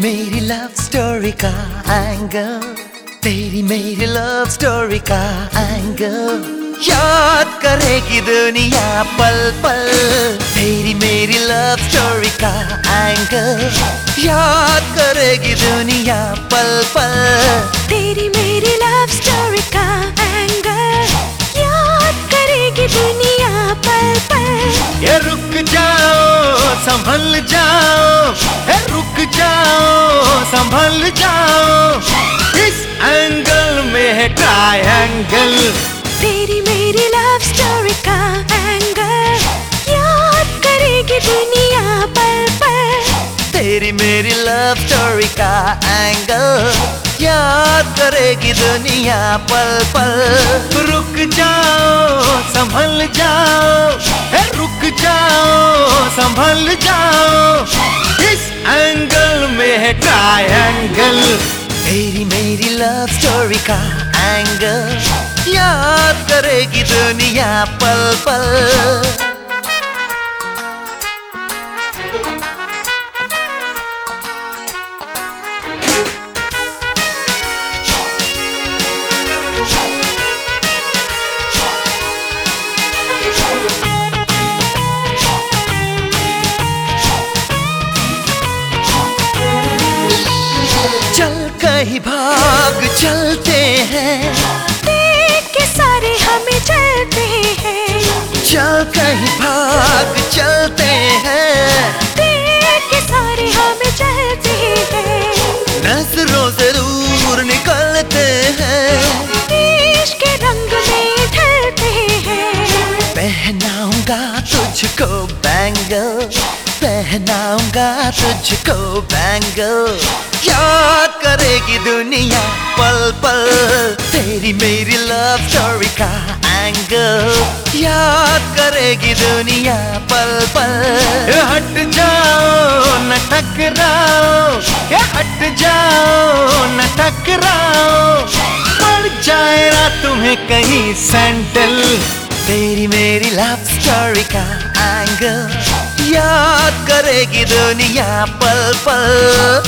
मेरी love story का angle, तेरी मेरी लव स्टोरी का एंगल, याद करेगी दुनिया पल पल। तेरी मेरी लव स्टोरी का एंगल, याद करेगी दुनिया पल पल। तेरी मेरी लव स्टोरी का एंगल, याद करेगी दुनिया पल पल। ये रुक जाओ संभल जाओ, ये रुक जाओ संभल जाओ, इस एंगल में है ट्रायंगल। तेरी मेरी लव स्टोरी का एंगल, याद करेगी दुनिया पल पल। तेरी मेरी लव स्टोरी का एंगल, याद करेगी दुनिया पल पल। रुक जाओ संभल जाओ, रुक जाओ संभल जाओ, इस एंगल में है ट्रायंगल। तेरी मेरी लव स्टोरी का एंगल, याद करेगी दुनिया पल पल। चल कहीं भाग चलते हैं, देख के सारे हमें चलते हैं। चल कहीं भाग चलते हैं, देख के सारे हमें चलते हैं। नजरों से दूर निकलते हैं, इश्क के रंग में ढलते हैं। पहनाऊंगा तुझको बैंगल, पहनाऊंगा तुझको बैंगल, याद करेगी दुनिया पल पल। तेरी मेरी लव स्टोरी का एंगल, याद करेगी दुनिया पल पल। हट जाओ न टकराओ, हट जाओ न टकराओ, पड़ जाएगा तुम्हें कहीं सैंडल। तेरी मेरी लव स्टोरी का एंगल, याद करेगी दुनिया पल पल।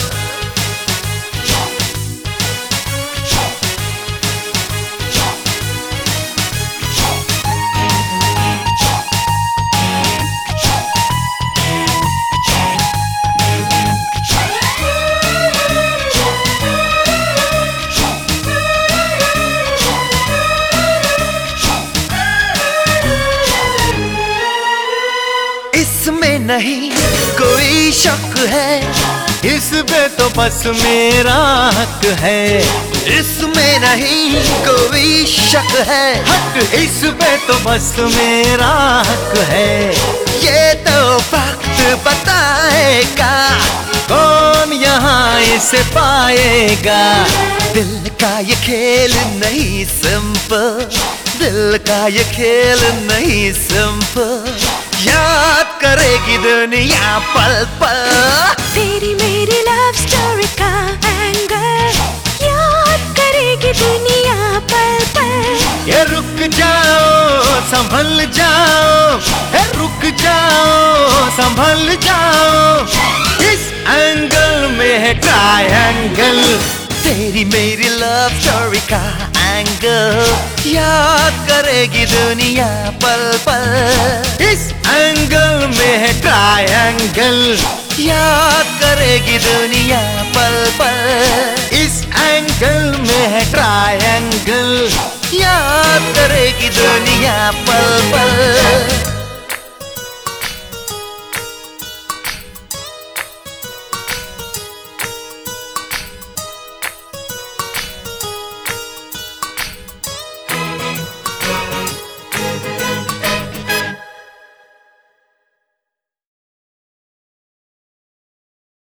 इसमें नहीं कोई शक है, इस पे तो बस मेरा हक है। इसमें नहीं कोई शक है, हक इस पे तो बस मेरा हक है। ये तो वक्त बताएगा कौन यहाँ इसे पाएगा। दिल का ये खेल नहीं सिंपल, दिल का ये खेल नहीं सिंपल, याद करेगी दुनिया पल पल। तेरी मेरी लव स्टोरी का एंगल, याद करेगी दुनिया पल पल। ये रुक जाओ संभल जाओ, रुक जाओ संभल जाओ, इस एंगल में है ट्रायंगल। तेरी मेरी लव स्टोरी का एंगल, याद करेगी दुनिया पल पल। इस एंगल में है ट्रायंगल, याद करेगी दुनिया पल पल। इस एंगल में है ट्रायंगल, याद करेगी दुनिया पल पल।